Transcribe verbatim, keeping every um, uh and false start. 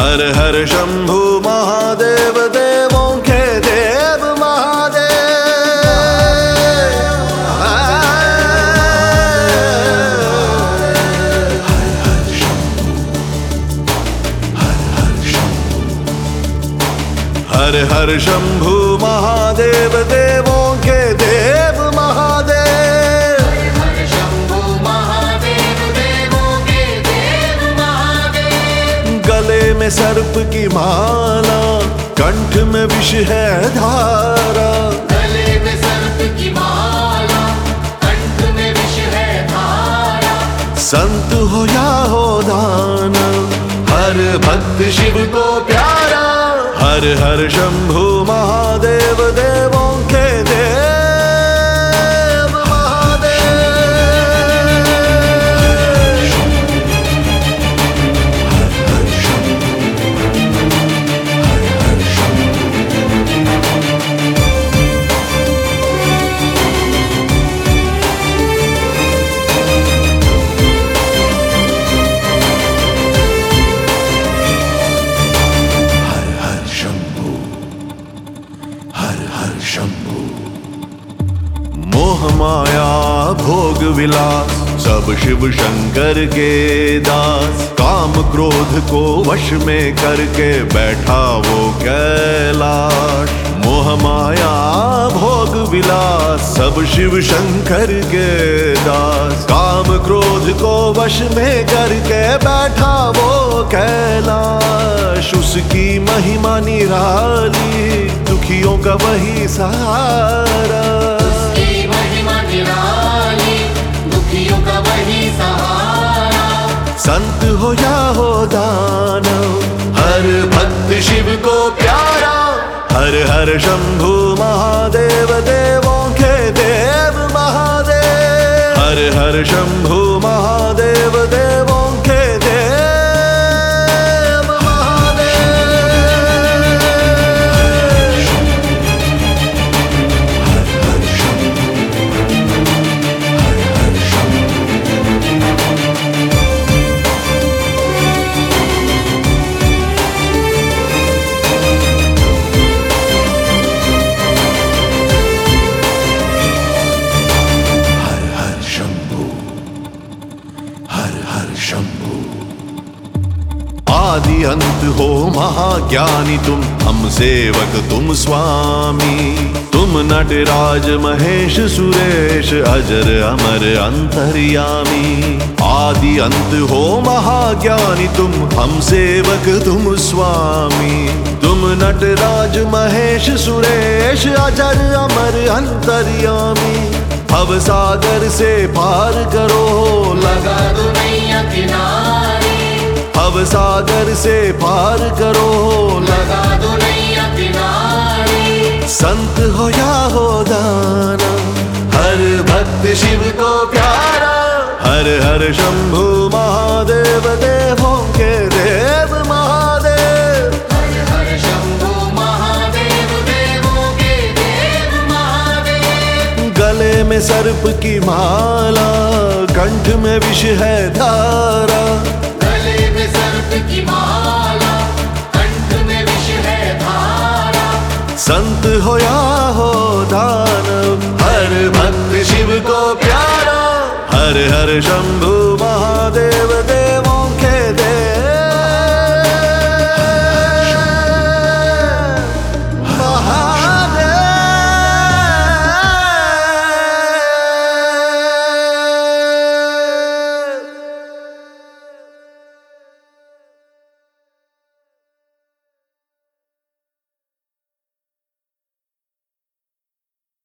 हर हर शंभु महादेव, देवों के देव महादेव। हर हर शंभु, हर हर शंभु, हर हर शंभु महादेव, देवों के देव महादेव। हर शंभु महादेव, देवों के देव महादेव। गले में सर्प की माला, कंठ में विष है धारा। गले में सर्प की माला, कंठ में विष है धारा। संत हो या हो दानव, हर भक्त शिव को प्यारा। हर हर शंभु महादेव, देवों के देव महादेव। हर हर शंभु, हर हर शंभु। हर हर शंभु, हर हर शंभु। मोह माया भोग विलास, सब शिव शंकर के दास। काम क्रोध को वश में करके बैठा वो कैलाश। मोह माया भोग विलास, सब शिव शंकर के दास। काम क्रोध को वश में करके बैठा वो कैलाश। उसकी महिमा निराली, दुखियों का वही सहारा। उसकी महिमा निराली, दुखियों का वही सहारा। संत हो या हो दानव, हर भक्त शिव को प्यारा। हर हर शंभु महादेव, देवों के देव महादेव। हर हर शंभु महादेव, देवों के देव महादेव। हर हर शंभु, हर हर शंभु। हर हर शंभु, हर हर शंभु। आदि अंत हो महाज्ञानी तुम, हम सेवक तुम स्वामी। तुम नटराज महेश सुरेश, अजर अमर अंतर्यामी। आदि अंत हो महाज्ञानी तुम, हम सेवक तुम स्वामी। तुम नटराज महेश सुरेश, अजर अमर अंतर्यामी। भव सागर से पार करो, लगा लगा दो नैया किनारे। भव सागर से पार करो, लगा लगा दो नैया किनारे। संत हो या हो दानव, हर भक्त शिव को प्यारा। हर हर शंभु महादेव, देवों के देव महादेव। हर हर शंभु महादेव, देवों के देव महादेव। गले में सर्प की माला, कंठ में विष है धारा। गले में सर्प की माला, कंठ में विष है धारा। संत हो या हो दानव, हर भक्त शिव को प्यारा। हर हर शंभु महादेव,